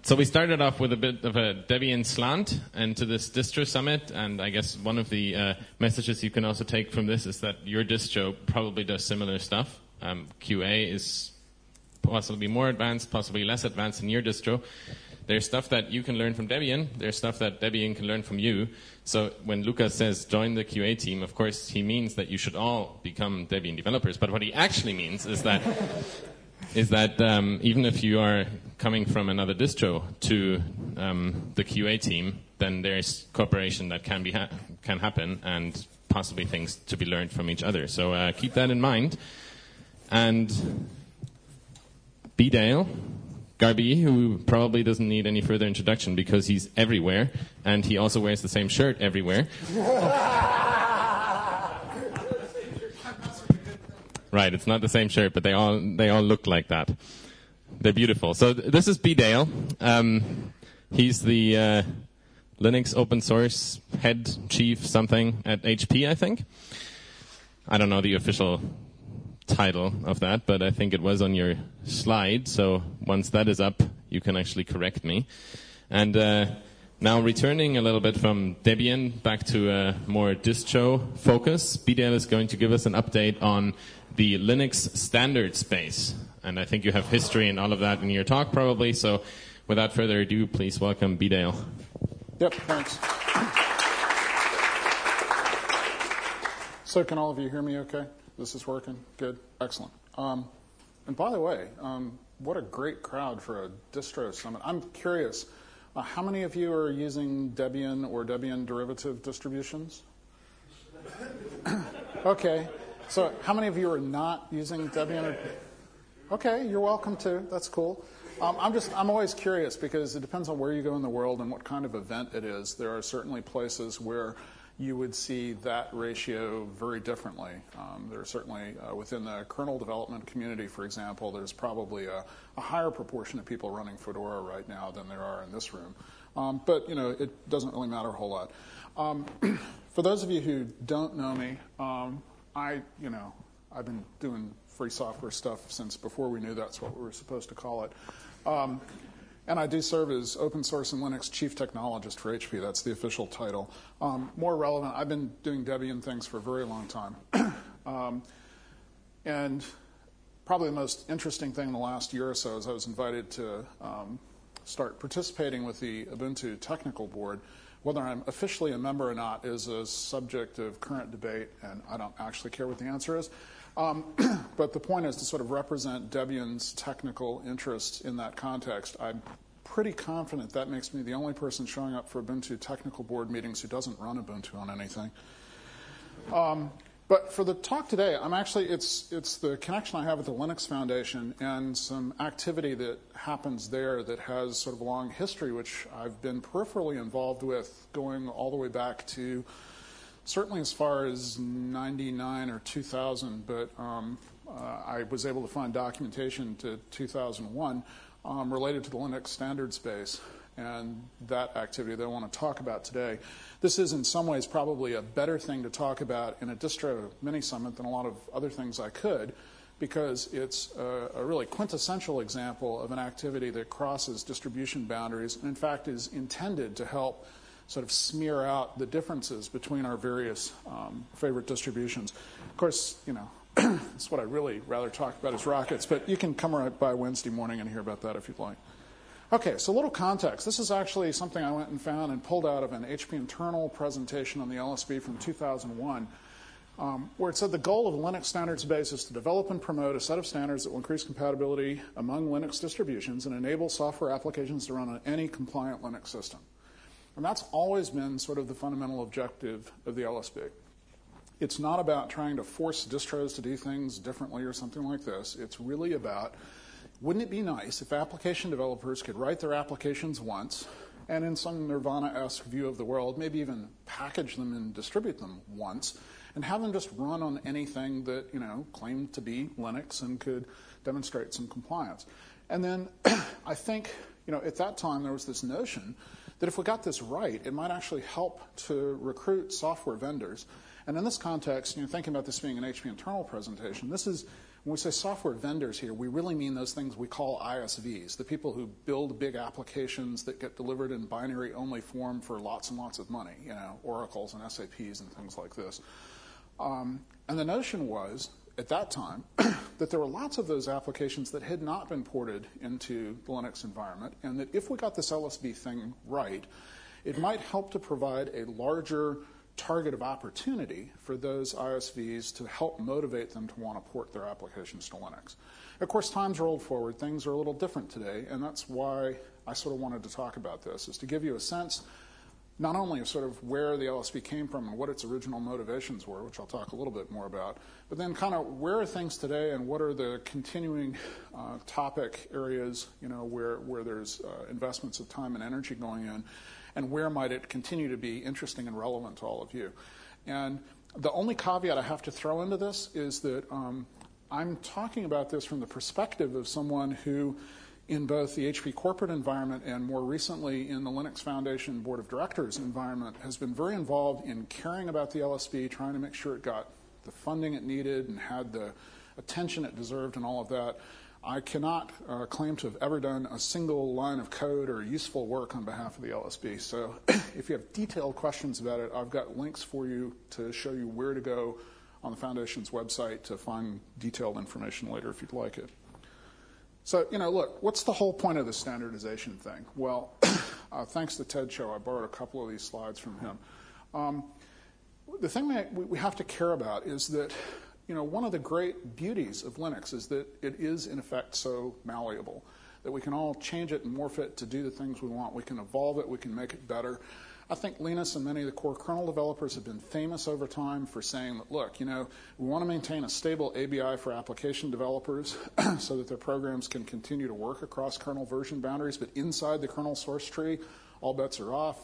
So we started off with a bit of a Debian slant into this distro summit, and I guess one of the messages you can also take from this is that your distro probably does similar stuff. QA is possibly more advanced, possibly less advanced than your distro. There's stuff that you can learn from Debian. There's stuff that Debian can learn from you. So when Lucas says join the QA team, of course he means that you should all become Debian developers. But what he actually means is that even if you are coming from another distro to the QA team, then there's cooperation that can happen and possibly things to be learned from each other. So keep that in mind. And B-Dale Garbi, who probably doesn't need any further introduction because he's everywhere, and he also wears the same shirt everywhere. Right, it's not the same shirt, but they all look like that. They're beautiful. So this is B-Dale. He's the Linux open source head chief something at HP, I think. I don't know the official title of that, but I think it was on your slide. So once that is up, you can actually correct me. And now returning a little bit from Debian back to a more distro focus, B-Dale is going to give us an update on the Linux standard space. And I think you have history and all of that in your talk probably. So without further ado, please welcome B-Dale. Yep, thanks. So can all of you hear me okay? This is working? Good. Excellent. And by the way, what a great crowd for a distro summit. I'm curious, how many of you are using Debian or Debian derivative distributions? Okay. So how many of you are not using Debian? Okay, you're welcome to. That's cool. I'm always curious because it depends on where you go in the world and what kind of event it is. There are certainly places where you would see that ratio very differently. There are certainly, within the kernel development community, for example, there's probably a higher proportion of people running Fedora right now than there are in this room. But, it doesn't really matter a whole lot. For those of you who don't know me, I've been doing free software stuff since before we knew that's what we were supposed to call it. And I do serve as open source and Linux chief technologist for HP. That's the official title. More relevant, I've been doing Debian things for a very long time. And probably the most interesting thing in the last year or so is I was invited to start participating with the Ubuntu Technical Board. Whether I'm officially a member or not is a subject of current debate, and I don't actually care what the answer is. But the point is to sort of represent Debian's technical interests in that context. I'm pretty confident that makes me the only person showing up for Ubuntu Technical Board meetings who doesn't run Ubuntu on anything. But for the talk today, it's the connection I have with the Linux Foundation and some activity that happens there that has sort of a long history, which I've been peripherally involved with going all the way back to certainly as far as 99 or 2000, but I was able to find documentation to 2001 related to the Linux standard space and that activity that I want to talk about today. This is in some ways probably a better thing to talk about in a distro mini-summit than a lot of other things I could, because it's a really quintessential example of an activity that crosses distribution boundaries and in fact is intended to help sort of smear out the differences between our various favorite distributions. Of course, that's what I really rather talk about is rockets, but you can come right by Wednesday morning and hear about that if you'd like. Okay, so a little context. This is actually something I went and found and pulled out of an HP internal presentation on the LSB from 2001, where it said the goal of the Linux standards base is to develop and promote a set of standards that will increase compatibility among Linux distributions and enable software applications to run on any compliant Linux system. And that's always been sort of the fundamental objective of the LSB. It's not about trying to force distros to do things differently or something like this. It's really about, wouldn't it be nice if application developers could write their applications once and in some Nirvana-esque view of the world, maybe even package them and distribute them once and have them just run on anything that, claimed to be Linux and could demonstrate some compliance. And then I think, at that time there was this notion that if we got this right, it might actually help to recruit software vendors. And in this context, thinking about this being an HP internal presentation, this is When we say software vendors here, we really mean those things we call ISVs, the people who build big applications that get delivered in binary-only form for lots and lots of money, Oracles and SAPs and things like this. And the notion was, at that time, that there were lots of those applications that had not been ported into the Linux environment, and that if we got this LSB thing right, it might help to provide a larger target of opportunity for those ISVs to help motivate them to want to port their applications to Linux. Of course, times rolled forward. Things are a little different today, and that's why I sort of wanted to talk about this, is to give you a sense not only of sort of where the LSB came from and what its original motivations were, which I'll talk a little bit more about, but then kind of where are things today and what are the continuing topic areas, where there's investments of time and energy going in, and where might it continue to be interesting and relevant to all of you. And the only caveat I have to throw into this is that I'm talking about this from the perspective of someone who, in both the HP corporate environment and more recently in the Linux Foundation Board of Directors environment, has been very involved in caring about the LSB, trying to make sure it got the funding it needed and had the attention it deserved and all of that. I cannot claim to have ever done a single line of code or useful work on behalf of the LSB. So if you have detailed questions about it, I've got links for you to show you where to go on the Foundation's website to find detailed information later if you'd like it. So, look, what's the whole point of the standardization thing? Well, thanks to Ted Cho, I borrowed a couple of these slides from him. The thing that we have to care about is that, one of the great beauties of Linux is that it is, in effect, so malleable, that we can all change it and morph it to do the things we want. We can evolve it. We can make it better. I think Linus and many of the core kernel developers have been famous over time for saying that, look, we want to maintain a stable ABI for application developers so that their programs can continue to work across kernel version boundaries, but inside the kernel source tree, all bets are off.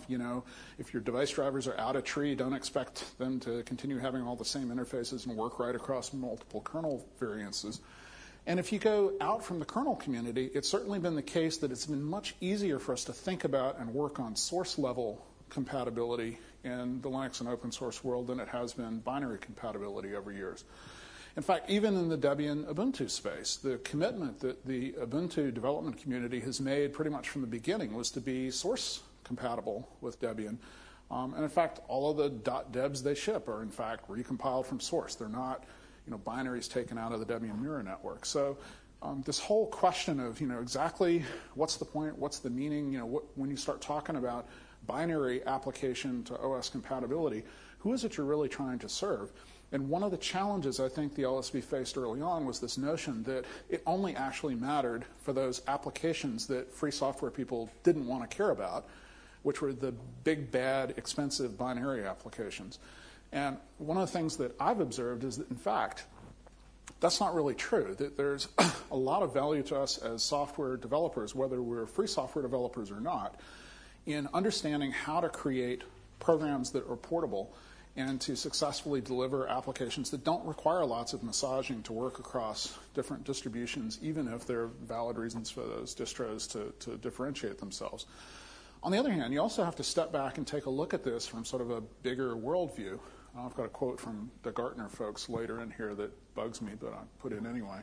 If your device drivers are out of tree, don't expect them to continue having all the same interfaces and work right across multiple kernel variances. And if you go out from the kernel community, it's certainly been the case that it's been much easier for us to think about and work on source level compatibility in the Linux and open source world than it has been binary compatibility over years. In fact, even in the Debian Ubuntu space, the commitment that the Ubuntu development community has made pretty much from the beginning was to be source compatible with Debian. And in fact, all of the .debs they ship are in fact recompiled from source. They're not binaries taken out of the Debian mirror network. So this whole question of exactly what's the point, what's the meaning, when you start talking about binary application to OS compatibility, who is it you're really trying to serve? And one of the challenges I think the LSB faced early on was this notion that it only actually mattered for those applications that free software people didn't want to care about, which were the big, bad, expensive binary applications. And one of the things that I've observed is that, in fact, that's not really true, that there's a lot of value to us as software developers, whether we're free software developers or not, in understanding how to create programs that are portable and to successfully deliver applications that don't require lots of massaging to work across different distributions, even if there are valid reasons for those distros to differentiate themselves. On the other hand, you also have to step back and take a look at this from sort of a bigger worldview. I've got a quote from the Gartner folks later in here that bugs me, but I put it anyway.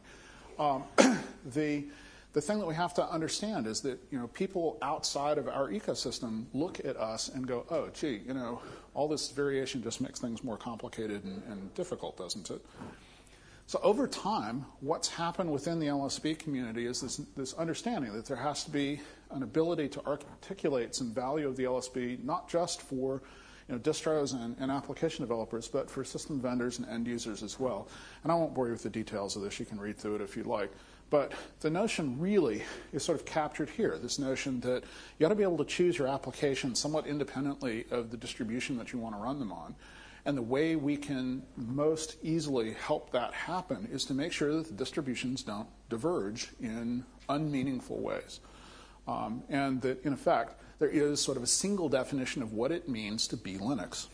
The thing that we have to understand is that people outside of our ecosystem look at us and go, oh, gee, all this variation just makes things more complicated and difficult, doesn't it? So over time, what's happened within the LSB community is this understanding that there has to be an ability to articulate some value of the LSB, not just for distros and application developers, but for system vendors and end users as well. And I won't bore you with the details of this. You can read through it if you'd like. But the notion really is sort of captured here, this notion that you ought to be able to choose your application somewhat independently of the distribution that you want to run them on. And the way we can most easily help that happen is to make sure that the distributions don't diverge in unmeaningful ways. And that, in effect, there is sort of a single definition of what it means to be Linux.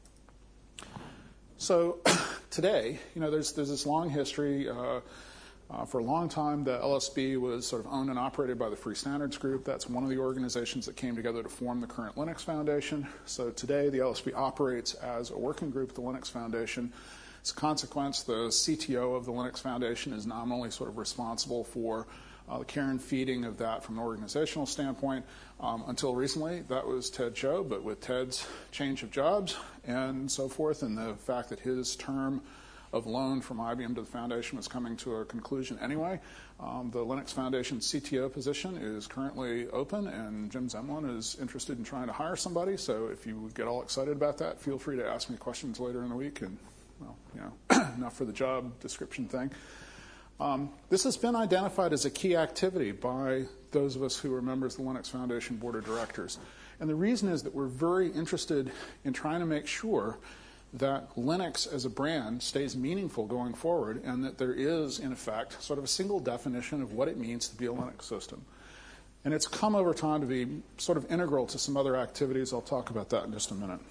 So today, there's this long history. For a long time, the LSB was sort of owned and operated by the Free Standards Group. That's one of the organizations that came together to form the current Linux Foundation. So today, the LSB operates as a working group at the Linux Foundation As a consequence, the CTO of the Linux Foundation is nominally sort of responsible for the care and feeding of that from an organizational standpoint. Until recently, that was Ted Cho, but with Ted's change of jobs and so forth, and the fact that his term of loan from IBM to the foundation was coming to a conclusion anyway, the Linux Foundation CTO position is currently open, and Jim Zemlin is interested in trying to hire somebody. So if you get all excited about that, feel free to ask me questions later in the week. And, well, you know, enough for the job description thing. This has been identified as a key activity by those of us who are members of the Linux Foundation Board of Directors. And the reason is that we're very interested in trying to make sure that Linux as a brand stays meaningful going forward, and that there is, in effect, sort of a single definition of what it means to be a Linux system. And it's come over time to be sort of integral to some other activities. I'll talk about that in just a minute.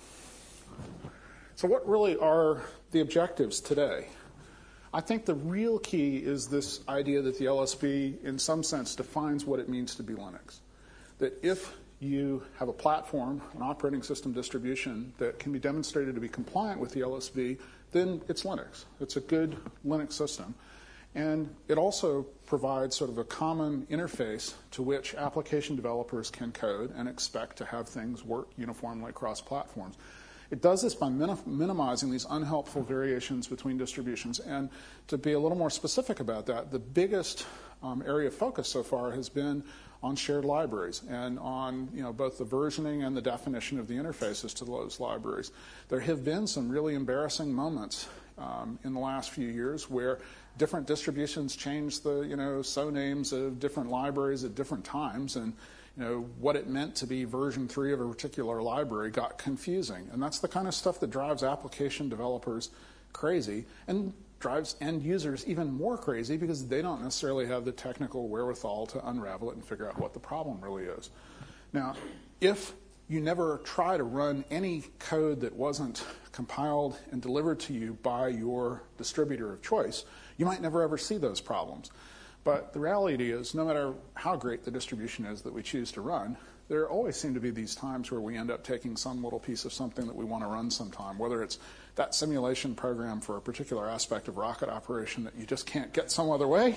So what really are the objectives today? I think the real key is this idea that the LSB, in some sense, defines what it means to be Linux. That if you have a platform, an operating system distribution that can be demonstrated to be compliant with the LSB, then it's Linux. It's a good Linux system. And it also provides sort of a common interface to which application developers can code and expect to have things work uniformly across platforms. It does this by minimizing these unhelpful variations between distributions. And to be a little more specific about that, the biggest area of focus so far has been on shared libraries and on both the versioning and the definition of the interfaces to those libraries. There have been some really embarrassing moments in the last few years where different distributions changed the so names of different libraries at different times, and what it meant to be version 3 of a particular library got confusing. And that's the kind of stuff that drives application developers crazy and drives end users even more crazy because they don't necessarily have the technical wherewithal to unravel it and figure out what the problem really is. Now, if you never try to run any code that wasn't compiled and delivered to you by your distributor of choice, you might never ever see those problems. But the reality is, no matter how great the distribution is that we choose to run, there always seem to be these times where we end up taking some little piece of something that we want to run sometime, whether it's that simulation program for a particular aspect of rocket operation that you just can't get some other way,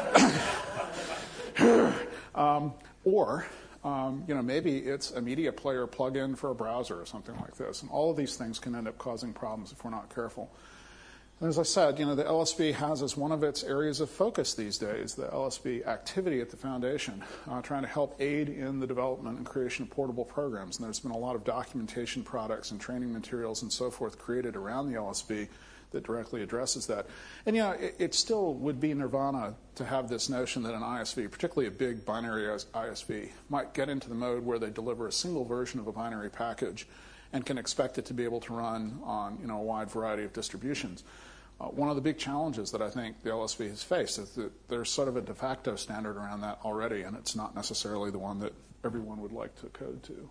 or maybe it's a media player plug-in for a browser or something like this. And all of these things can end up causing problems if we're not careful. And as I said, the LSB has as one of its areas of focus these days, the LSB activity at the foundation, trying to help aid in the development and creation of portable programs. And there's been a lot of documentation products and training materials and so forth created around the LSB that directly addresses that. And it still would be nirvana to have this notion that an ISV, particularly a big binary ISV, might get into the mode where they deliver a single version of a binary package and can expect it to be able to run on a wide variety of distributions. One of the big challenges that I think the LSB has faced is that there's sort of a de facto standard around that already, and it's not necessarily the one that everyone would like to code to.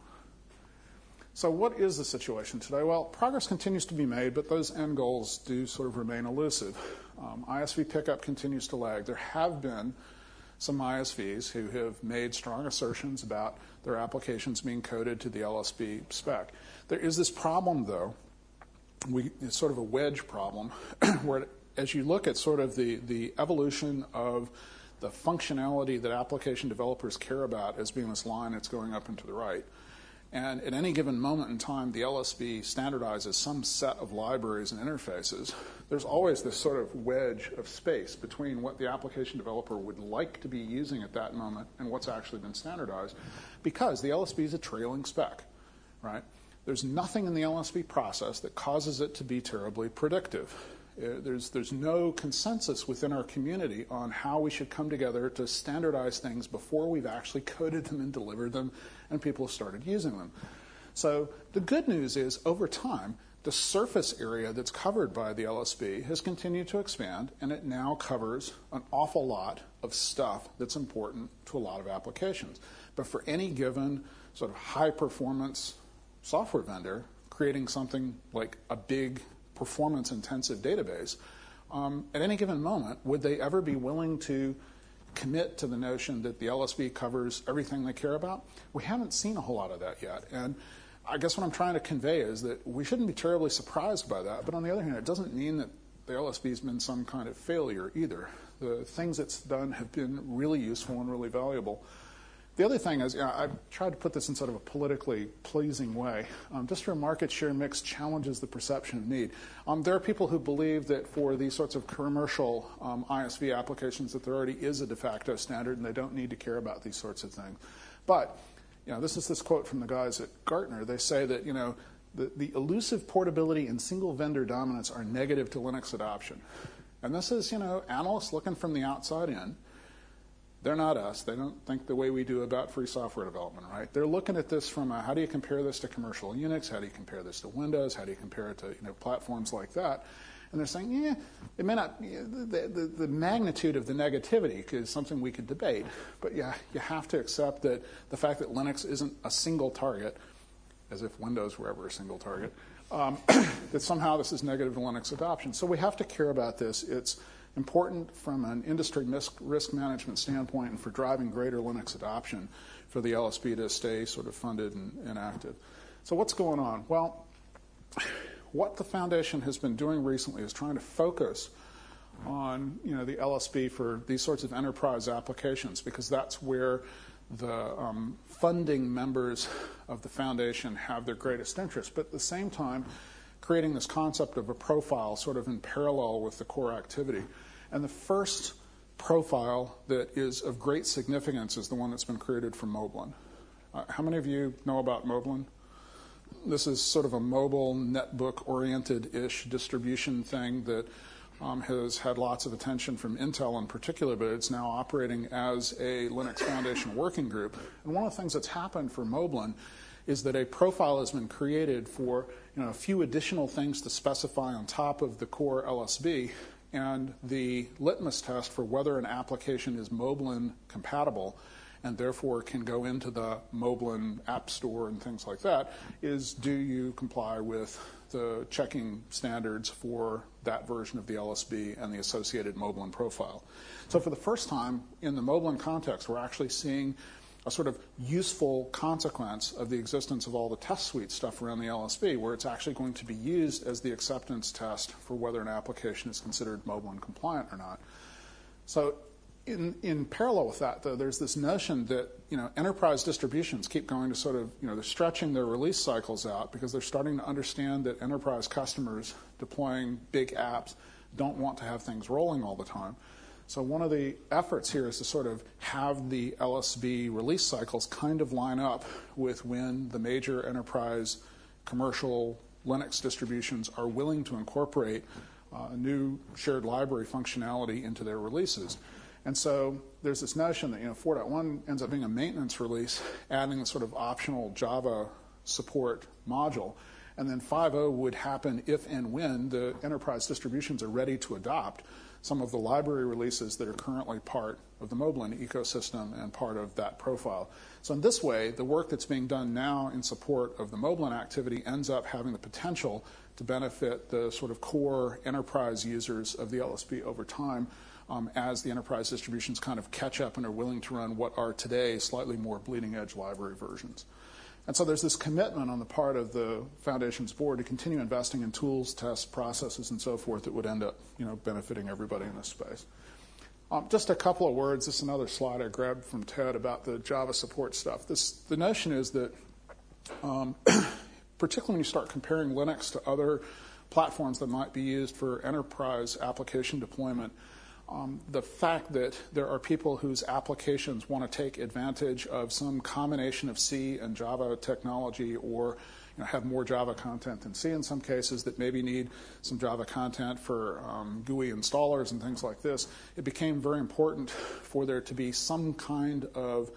So what is the situation today? Well, progress continues to be made, but those end goals do sort of remain elusive. ISV pickup continues to lag. There have been some ISVs who have made strong assertions about their applications being coded to the LSB spec. There is this problem, though. It's sort of a wedge problem where as you look at sort of the evolution of the functionality that application developers care about as being this line that's going up and to the right, and at any given moment in time the LSB standardizes some set of libraries and interfaces, there's always this sort of wedge of space between what the application developer would like to be using at that moment and what's actually been standardized, because the LSB is a trailing spec, right? There's nothing in the LSB process that causes it to be terribly predictive. There's no consensus within our community on how we should come together to standardize things before we've actually coded them and delivered them and people have started using them. So the good news is, over time, the surface area that's covered by the LSB has continued to expand, and it now covers an awful lot of stuff that's important to a lot of applications. But for any given sort of high-performance software vendor creating something like a big performance-intensive database, at any given moment, would they ever be willing to commit to the notion that the LSB covers everything they care about? We haven't seen a whole lot of that yet. And I guess what I'm trying to convey is that we shouldn't be terribly surprised by that. But on the other hand, it doesn't mean that the LSB's been some kind of failure either. The things it's done have been really useful and really valuable. The other thing is, I've tried to put this in sort of a politically pleasing way. Just for a market share mix challenges the perception of need. There are people who believe that for these sorts of commercial ISV applications that there already is a de facto standard and they don't need to care about these sorts of things. But, this is this quote from the guys at Gartner. They say that, the elusive portability and single vendor dominance are negative to Linux adoption. And this is, analysts looking from the outside in. They're not us. They don't think the way we do about free software development, right? They're looking at this from how do you compare this to commercial Unix? How do you compare this to Windows? How do you compare it to platforms like that? And they're saying, it may not, the magnitude of the negativity is something we could debate. But you have to accept that the fact that Linux isn't a single target, as if Windows were ever a single target, that somehow this is negative to Linux adoption. So we have to care about this. It's important from an industry risk management standpoint and for driving greater Linux adoption for the LSB to stay sort of funded and active. So what's going on? Well, what the Foundation has been doing recently is trying to focus on the LSB for these sorts of enterprise applications, because that's where the funding members of the Foundation have their greatest interest. But at the same time, creating this concept of a profile sort of in parallel with the core activity. And the first profile that is of great significance is the one that's been created for Moblin. How many of you know about Moblin? This is sort of a mobile netbook-oriented-ish distribution thing that has had lots of attention from Intel in particular, but it's now operating as a Linux Foundation working group. And one of the things that's happened for Moblin is that a profile has been created for a few additional things to specify on top of the core LSB, and the litmus test for whether an application is Moblin compatible and therefore can go into the Moblin App Store and things like that is, do you comply with the checking standards for that version of the LSB and the associated Moblin profile? So for the first time in the Moblin context, we're actually seeing a sort of useful consequence of the existence of all the test suite stuff around the LSB, where it's actually going to be used as the acceptance test for whether an application is considered Moblin compliant or not. So in parallel with that, though, there's this notion that enterprise distributions keep going to sort of, they're stretching their release cycles out because they're starting to understand that enterprise customers deploying big apps don't want to have things rolling all the time. So one of the efforts here is to sort of have the LSB release cycles kind of line up with when the major enterprise commercial Linux distributions are willing to incorporate new shared library functionality into their releases. And so there's this notion that 4.1 ends up being a maintenance release, adding a sort of optional Java support module. And then 5.0 would happen if and when the enterprise distributions are ready to adopt some of the library releases that are currently part of the Moblin ecosystem and part of that profile. So in this way, the work that's being done now in support of the Moblin activity ends up having the potential to benefit the sort of core enterprise users of the LSB over time as the enterprise distributions kind of catch up and are willing to run what are today slightly more bleeding-edge library versions. And so there's this commitment on the part of the Foundation's board to continue investing in tools, tests, processes, and so forth that would end up, benefiting everybody in this space. Just a couple of words. This is another slide I grabbed from Ted about the Java support stuff. The notion is that, particularly when you start comparing Linux to other platforms that might be used for enterprise application deployment, the fact that there are people whose applications want to take advantage of some combination of C and Java technology, or have more Java content than C in some cases, that maybe need some Java content for GUI installers and things like this, it became very important for there to be some kind of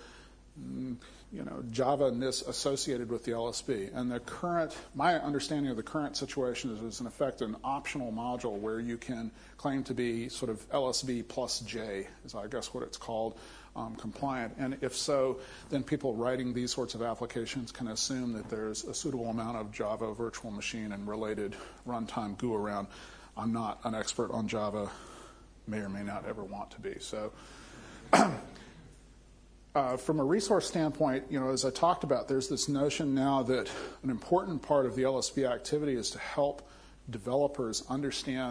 Java-ness associated with the LSB. And my understanding of the current situation is it's in effect an optional module where you can claim to be sort of LSB plus J, is I guess what it's called, compliant. And if so, then people writing these sorts of applications can assume that there's a suitable amount of Java virtual machine and related runtime GUI around. I'm not an expert on Java, may or may not ever want to be. So from a resource standpoint, as I talked about, there's this notion now that an important part of the LSB activity is to help developers understand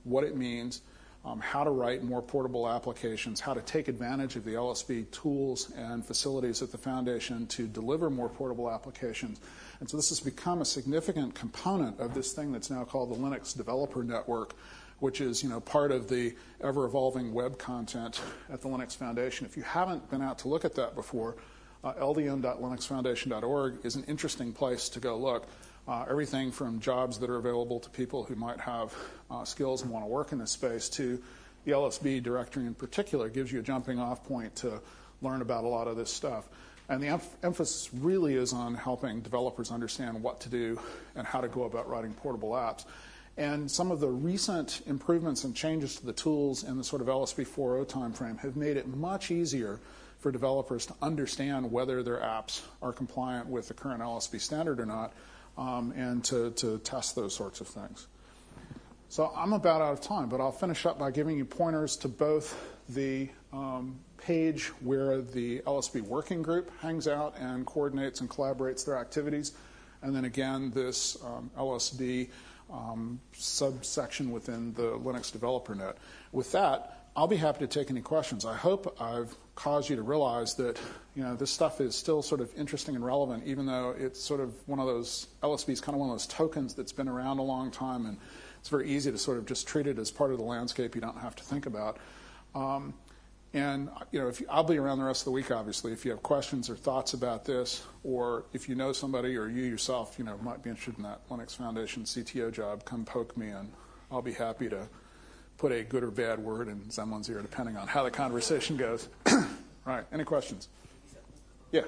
what it means, how to write more portable applications, how to take advantage of the LSB tools and facilities at the Foundation to deliver more portable applications. And so this has become a significant component of this thing that's now called the Linux Developer Network, which is, part of the ever-evolving web content at the Linux Foundation. If you haven't been out to look at that before, ldn.linuxfoundation.org is an interesting place to go look. Everything from jobs that are available to people who might have skills and want to work in this space to the LSB directory in particular gives you a jumping off point to learn about a lot of this stuff. And the emphasis really is on helping developers understand what to do and how to go about writing portable apps. And some of the recent improvements and changes to the tools in the sort of LSB 4.0 timeframe have made it much easier for developers to understand whether their apps are compliant with the current LSB standard or not, and to test those sorts of things. So I'm about out of time, but I'll finish up by giving you pointers to both the page where the LSB working group hangs out and coordinates and collaborates their activities, and then again this LSB subsection within the Linux Developer Net. With that, I'll be happy to take any questions. I hope I've caused you to realize that this stuff is still sort of interesting and relevant, even though it's sort of one of those, LSB is kind of one of those tokens that's been around a long time, and it's very easy to sort of just treat it as part of the landscape you don't have to think about. And I'll be around the rest of the week, obviously. If you have questions or thoughts about this, or if you know somebody or you yourself, might be interested in that Linux Foundation CTO job, come poke me, and I'll be happy to put a good or bad word in someone's ear, depending on how the conversation goes. All right, any questions? Yeah.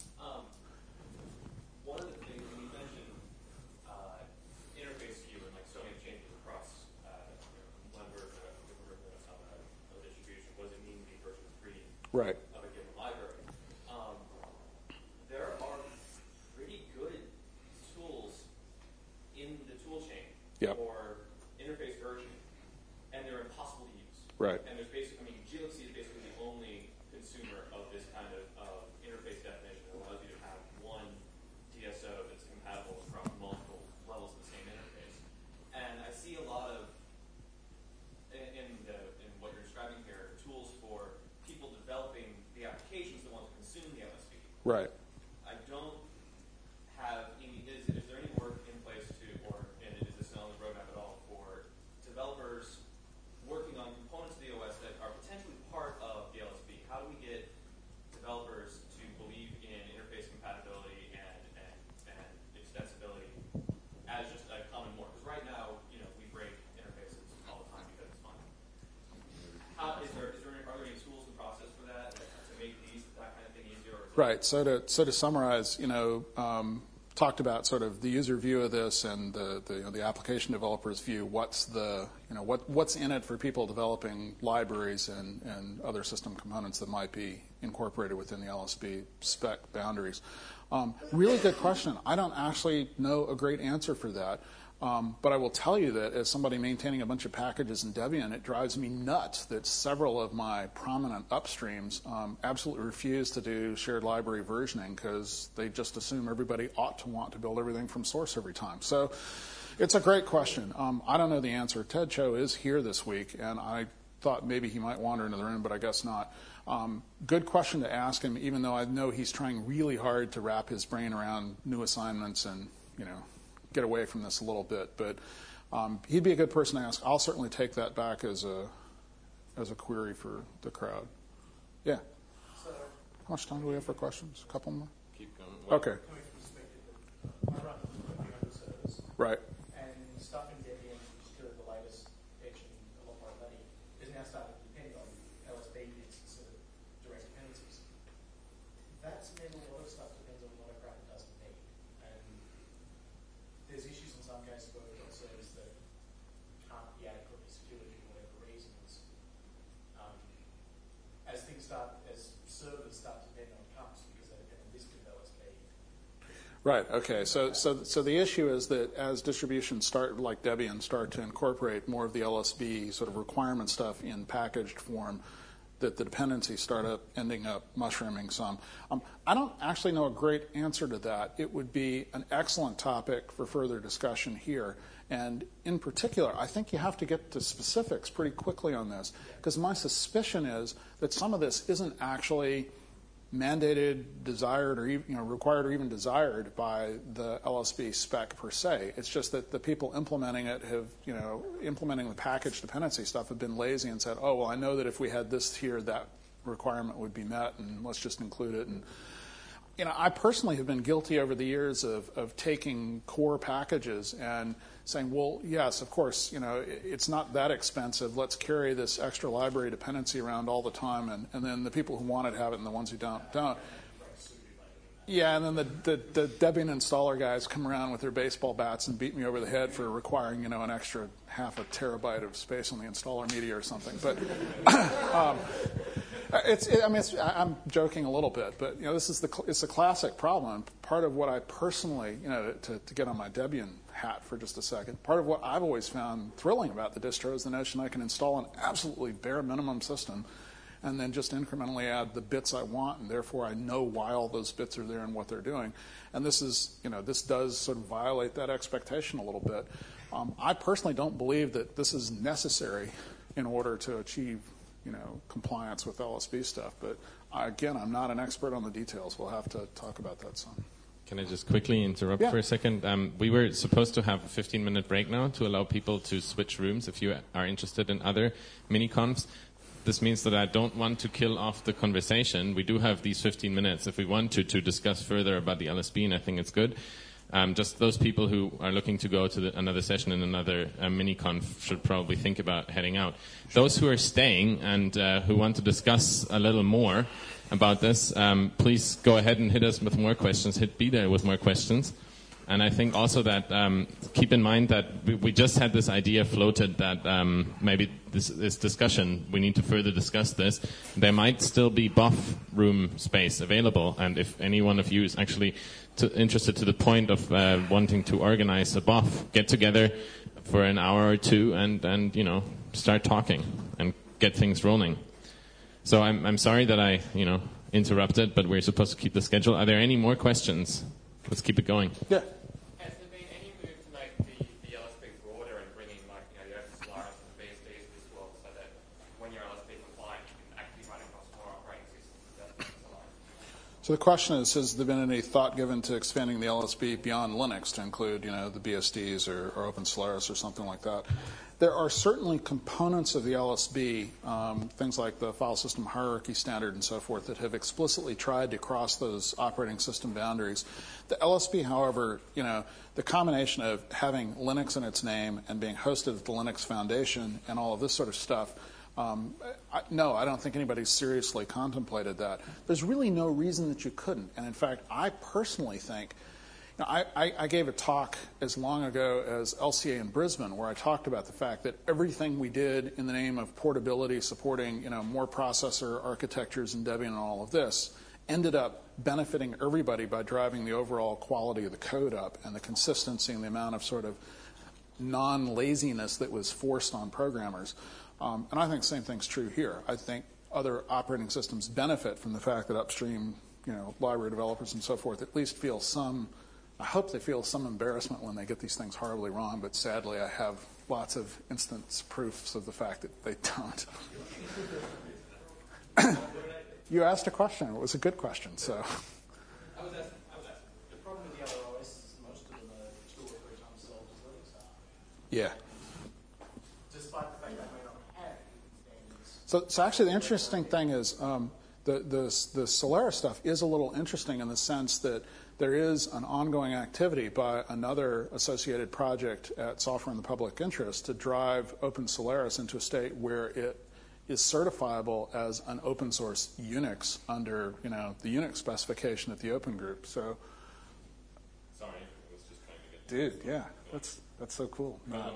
One of the things you mentioned, interface view and so many changes across one version of a distribution. What does it mean to be version 3 right. of a given library? There are pretty good tools in the tool chain for interface versioning. And they're impossible to use. Right. And there's basically, GLXC is basically the only consumer of this kind of interface definition that allows you to have one DSO that's compatible across multiple levels of the same interface. And I see a lot of, in what you're describing here, tools for people developing the applications that want to consume the LSB. Right. I don't have any, is there any work in place to, and is this on the roadmap at all, for developers working on components of the OS that are potentially part of the LSB? How do we get developers to believe in interface compatibility and extensibility as just a common more? Because right now, we break interfaces all the time because it's fun. Are there any tools and process for that to make that kind of thing easier? Right. So to summarize, talked about sort of the user view of this and the application developer's view. What's what's in it for people developing libraries and other system components that might be incorporated within the LSB spec boundaries? Really good question. I don't actually know a great answer for that. But I will tell you that as somebody maintaining a bunch of packages in Debian, it drives me nuts that several of my prominent upstreams absolutely refuse to do shared library versioning because they just assume everybody ought to want to build everything from source every time. So it's a great question. I don't know the answer. Ted Cho is here this week, and I thought maybe he might wander into the room, but I guess not. Good question to ask him, even though I know he's trying really hard to wrap his brain around new assignments and, get away from this a little bit, but he'd be a good person to ask. I'll certainly take that back as a query for the crowd. Yeah. So, how much time do we have for questions? A couple more? Keep going. Okay. I run the service. Right. And stuff in Debian, particularly the latest version, a lot more money, is now starting to depend on LSB sort of direct dependencies. That's meant a lot of stuff depends on what a graph doesn't need. And there's issues in some cases where we've got servers that can't be adequately secured for whatever reasons. As servers start to depend on pumps because they depend on this LSB. Right. Okay. So the issue is that as distributions start, like Debian, start to incorporate more of the LSB sort of requirement stuff in packaged form, that the dependencies start ending up mushrooming some. I don't actually know a great answer to that. It would be an excellent topic for further discussion here. And in particular, I think you have to get to specifics pretty quickly on this, because my suspicion is that some of this isn't actually mandated, desired, or required, or even desired by the LSB spec per se. It's just that the people implementing it have, implementing the package dependency stuff have been lazy and said, oh, well, I know that if we had this here, that requirement would be met, and let's just include it. And I personally have been guilty over the years of taking core packages and saying, well, yes, of course, it's not that expensive. Let's carry this extra library dependency around all the time, and then the people who want it have it, and the ones who don't. Yeah, and then the Debian installer guys come around with their baseball bats and beat me over the head for requiring, an extra half a terabyte of space on the installer media or something. But I'm joking a little bit, but it's a classic problem. Part of what I personally, to get on my Debian hat for just a second, part of what I've always found thrilling about the distro is the notion I can install an absolutely bare minimum system and then just incrementally add the bits I want, and therefore I know why all those bits are there and what they're doing. And this does sort of violate that expectation a little bit. I personally don't believe that this is necessary in order to achieve compliance with LSB stuff. But again, I'm not an expert on the details. We'll have to talk about that some. Can I just quickly interrupt for a second? We were supposed to have a 15-minute break now to allow people to switch rooms if you are interested in other mini-confs. This means that I don't want to kill off the conversation. We do have these 15 minutes if we want to discuss further about the LSB, and I think it's good. Just those people who are looking to go to another session in another mini-conf should probably think about heading out. Those who are staying and who want to discuss a little more about this, please go ahead and hit us with more questions. Hit be there with more questions. And I think also that keep in mind that we just had this idea floated that maybe this discussion, we need to further discuss this. There might still be buff room space available, and if any one of you is actually interested to the point of wanting to organize a buff, get together for an hour or two and start talking and get things rolling. So I'm sorry that I interrupted, but we're supposed to keep the schedule. Are there any more questions? Let's keep it going. Yeah. Has there been any move to make the LSB broader and bring in the OpenSolaris and the BSDs as well, so that when you're LSB compliant, you can actually run across more operating systems? So the question is, has there been any thought given to expanding the LSB beyond Linux to include, the BSDs or OpenSolaris or something like that? There are certainly components of the LSB, things like the file system hierarchy standard and so forth, that have explicitly tried to cross those operating system boundaries. The LSB, however, the combination of having Linux in its name and being hosted at the Linux Foundation and all of this sort of stuff, no, I don't think anybody's seriously contemplated that. There's really no reason that you couldn't. And in fact, I personally think, I gave a talk as long ago as LCA in Brisbane where I talked about the fact that everything we did in the name of portability, supporting more processor architectures in Debian and all of this, ended up benefiting everybody by driving the overall quality of the code up and the consistency and the amount of sort of non-laziness that was forced on programmers. And I think the same thing's true here. I think other operating systems benefit from the fact that upstream, library developers and so forth at least feel I hope they feel some embarrassment when they get these things horribly wrong, but sadly I have lots of instance proofs of the fact that they don't. You asked a question. It was a good question. So. I was asking, the problem with the other OS is most of them are 2 or 3 times sold as Linux are. Yeah. Despite the fact that may not have standards. So actually the interesting thing is the Solaris stuff is a little interesting in the sense that there is an ongoing activity by another associated project at Software in the Public Interest to drive OpenSolaris into a state where it is certifiable as an open source Unix under the Unix specification at the Open Group. So, sorry, I was just trying to get. Dude, yeah, that's so cool.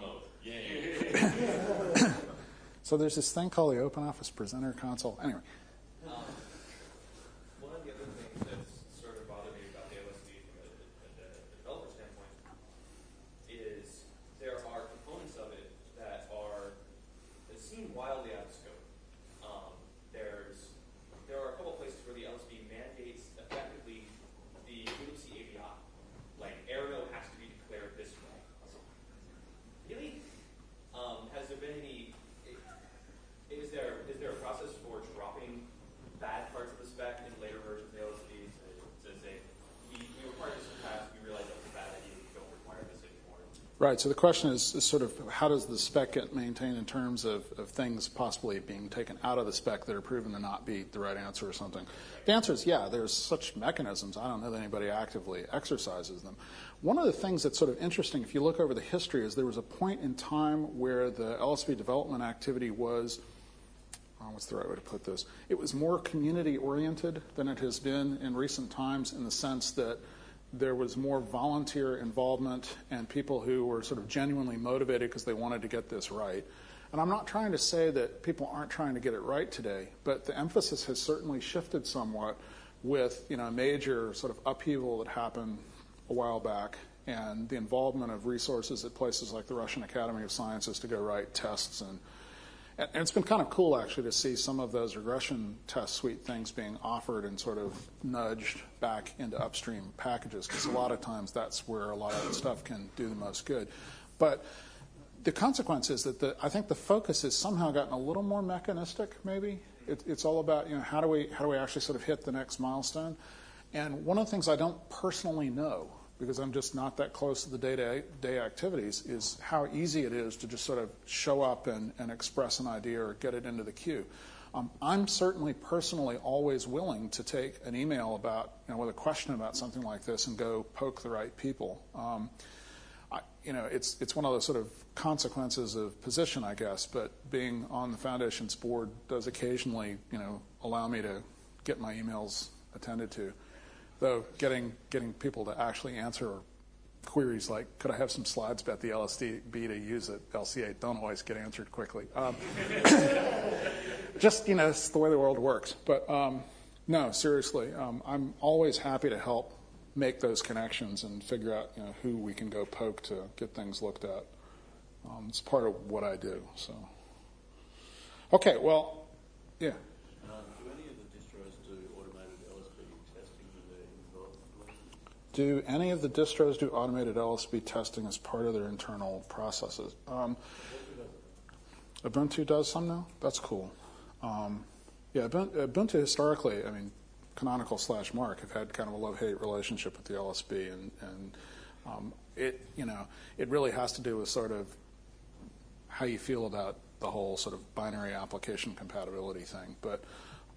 Yeah. So there's this thing called the OpenOffice Presenter Console. Anyway. One of the other things that's sort of bothered me about the LSD from a developer standpoint is there are components of it that seem wildly out of scope. There are a couple places where the LSD mandates effectively the Linux API. Like Ergo has to be declared this way. bad parts of the spec in later versions of the LSD to say, we require this in the past, we realize that's a bad idea, we don't require this anymore. Right, so the question is sort of how does the spec get maintained in terms of things possibly being taken out of the spec that are proven to not be the right answer or something? The answer is yeah, there's such mechanisms. I don't know that anybody actively exercises them. One of the things that's sort of interesting, if you look over the history, is there was a point in time where the LSB development activity was, what's the right way to put this? It was more community-oriented than it has been in recent times in the sense that there was more volunteer involvement and people who were sort of genuinely motivated because they wanted to get this right. And I'm not trying to say that people aren't trying to get it right today, but the emphasis has certainly shifted somewhat with a major sort of upheaval that happened a while back and the involvement of resources at places like the Russian Academy of Sciences to go write tests. And it's been kind of cool, actually, to see some of those regression test suite things being offered and sort of nudged back into upstream packages, because a lot of times that's where a lot of the stuff can do the most good. But the consequence is that I think the focus has somehow gotten a little more mechanistic, maybe. It's all about, how do we actually sort of hit the next milestone? And one of the things I don't personally know, because I'm just not that close to the day-to-day activities, is how easy it is to just sort of show up and express an idea or get it into the queue. I'm certainly personally always willing to take an email about, with a question about something like this and go poke the right people. It's one of those sort of consequences of position, I guess, but being on the Foundation's board does occasionally, allow me to get my emails attended to. Though getting people to actually answer queries like, could I have some slides about the LSB to use at LCA, don't always get answered quickly. Just, it's the way the world works. But no, seriously, I'm always happy to help make those connections and figure out who we can go poke to get things looked at. It's part of what I do. So, okay, well, yeah. Do any of the distros do automated LSB testing as part of their internal processes? Ubuntu does some now? That's cool. Ubuntu historically, Canonical / Mark have had kind of a love-hate relationship with the LSB, and it really has to do with sort of how you feel about the whole sort of binary application compatibility thing. But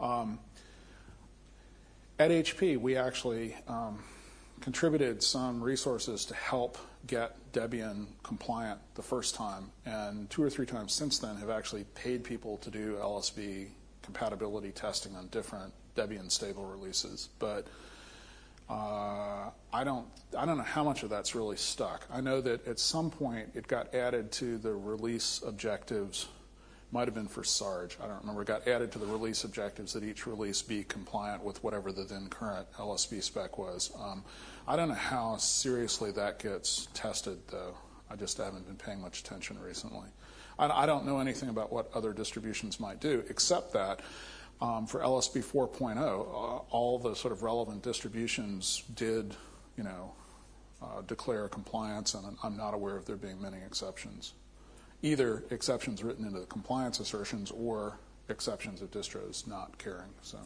at HP, we actually contributed some resources to help get Debian compliant the first time, and 2 or 3 times since then have actually paid people to do LSB compatibility testing on different Debian stable releases. But I don't know how much of that's really stuck. I know that at some point it got added to the release objectives. Might have been for Sarge. I don't remember. It got added to the release objectives that each release be compliant with whatever the then current LSB spec was. I don't know how seriously that gets tested, though. I just haven't been paying much attention recently. I don't know anything about what other distributions might do, except that for LSB 4.0, all the sort of relevant distributions did, declare compliance, and I'm not aware of there being many exceptions. Either exceptions written into the compliance assertions or exceptions of distros not caring. So,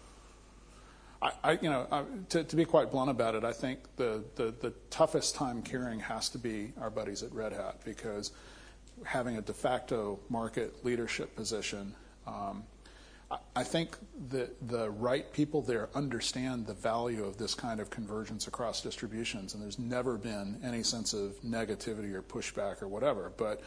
to be quite blunt about it, I think the toughest time caring has to be our buddies at Red Hat, because having a de facto market leadership position, I think the right people there understand the value of this kind of convergence across distributions, and there's never been any sense of negativity or pushback or whatever. But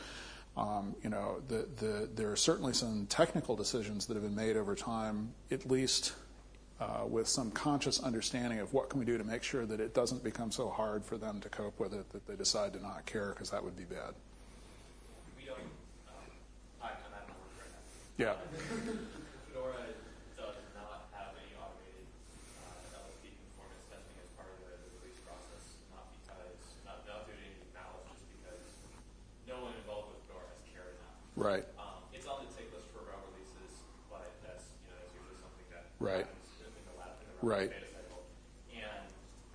there are certainly some technical decisions that have been made over time, at least with some conscious understanding of what can we do to make sure that it doesn't become so hard for them to cope with it that they decide to not care, because that would be bad. We don't. I'm at work right now. Yeah. Fedora does not have any automated LSB conformance testing as part of the release process, not due to any malice, just because no one involved with Fedora has cared enough. Right. It's on the tick list for RHEL releases, but that's usually something that right. happens in the Right. beta cycle. And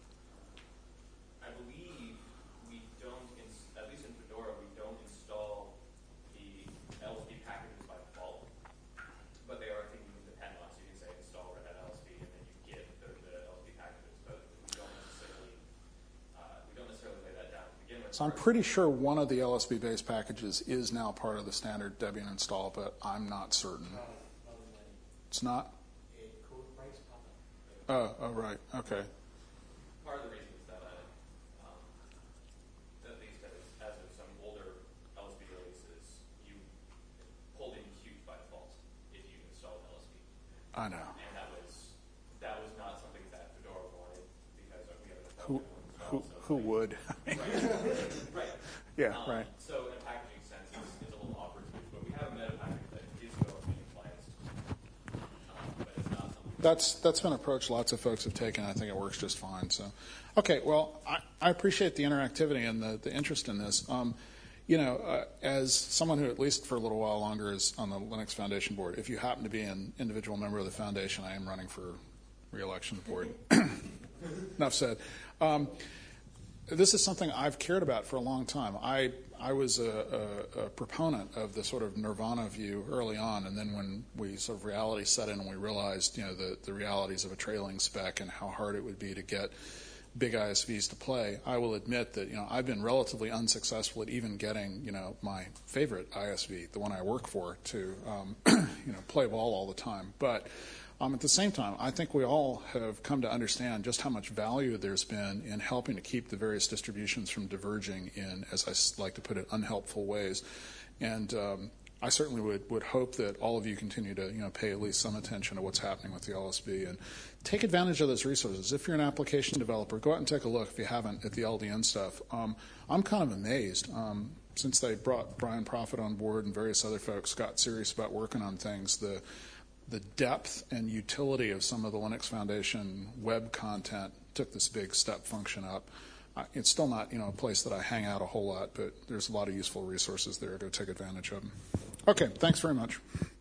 I believe we don't, at least in Fedora, we don't install the LSB packages by default, but they are things you can depend on. So you can say install So I'm pretty sure one of the LSB-based packages is now part of the standard Debian install, but I'm not certain. It's not? Oh, right. Okay. Part of the reason is that, at least as of some older LSB releases, you pulled in Qt by default if you installed LSB. I know. And that was not something that Fedora wanted because we have an Who would? Right. Yeah, right. So in a packaging sense, it's a little awkward to use, but we have a meta package that is Fedora compliant. But it's not something. That's been an approach lots of folks have taken. I think it works just fine. So, okay. Well, I appreciate the interactivity and the interest in this. As someone who, at least for a little while longer, is on the Linux Foundation board, if you happen to be an individual member of the foundation, I am running for re-election to the board. Enough said. This is something I've cared about for a long time. I was a proponent of the sort of nirvana view early on, and then when we sort of reality set in and we realized, the realities of a trailing spec and how hard it would be to get big ISVs to play, I will admit that, I've been relatively unsuccessful at even getting, my favorite ISV, the one I work for, to, play ball all the time. But at the same time, I think we all have come to understand just how much value there's been in helping to keep the various distributions from diverging in, as I like to put it, unhelpful ways. And I certainly would hope that all of you continue to pay at least some attention to what's happening with the LSB and take advantage of those resources. If you're an application developer, go out and take a look, if you haven't, at the LDN stuff. I'm kind of amazed. Since they brought Brian Prophet on board and various other folks got serious about working on things, the depth and utility of some of the Linux Foundation web content took this big step function up. It's still not, a place that I hang out a whole lot, but there's a lot of useful resources there to take advantage of them. Okay, thanks very much.